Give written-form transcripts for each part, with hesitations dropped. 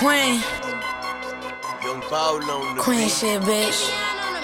Queen. Young Ball on the Queen beat. shit, bitch.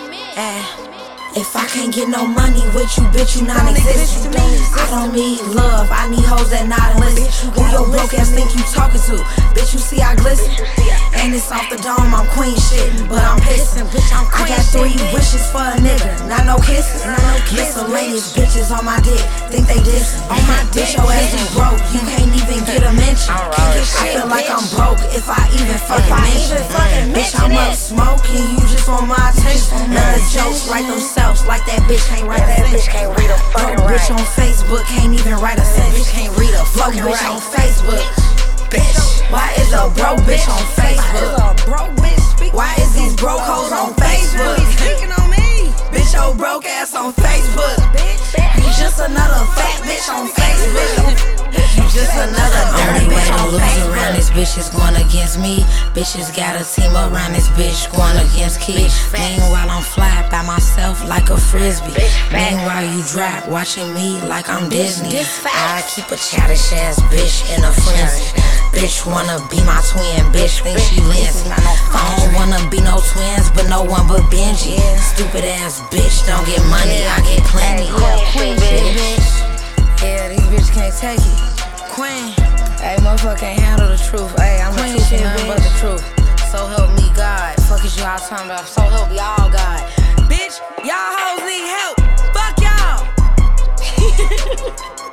If I can't get no money with you, bitch, you non-existent. I don't need love, I need hoes that not enlist. Who your broke ass think you talking to? Bitch, you see I glisten. And it's off the dome, I'm queen shit, but I'm pissing. I got 3 wishes for a nigga, not no kisses. Miscellaneous bitches on my dick, think they dissing. On my dick, your ass is broke, you can't even get a mention. I feel like I'm broke if I even fucking mention. Bitch, I'm up smoking, you just want my attention. None of the jokes write themselves, like that bitch can't write a sentence. Broke bitch on Facebook can't even write a sentence. Can't read a fucking bitch on Facebook. Bitch, why is a broke bitch on Facebook? Why is these broke hoes on Facebook? Bitch, your broke ass on Facebook. You just another fat bitch on Facebook. You just another dirty bitch on Facebook. Around this bitch is going against me. Bitches got a team around this bitch going against Key. Meanwhile I'm fly by myself like a frisbee. Meanwhile you drop watching me like I'm Disney. I keep a childish ass bitch in a frenzy. Bitch wanna be my twin, bitch think she Lindsay. I don't wanna be no twins, but no one but Benji. Stupid ass bitch don't get money, I get plenty. Queen shit, bitch. Yeah, these bitches can't take it. Queen. Hey, motherfucker can't handle the truth. Hey, I'm the truth and nothing but the truth. So help me God. Fuck is y'all talking about? So help y'all God. Bitch, y'all hoes need help. Fuck y'all.